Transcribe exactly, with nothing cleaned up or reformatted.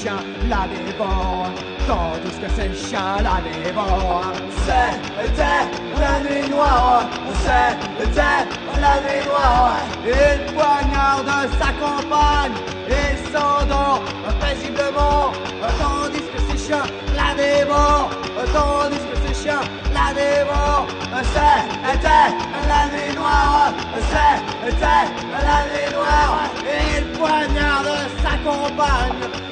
chiens la dévorent, tandis que ces chiens la dévorent. C'était la nuit noire, c'était la nuit noire. Il poignarde sa compagne et s'endort paisiblement, tandis que ces chiens la dévorent, tandis que ces chiens la dévorent. C'était la nuit noire, c'était la nuit noire. Il poignarde sa compagne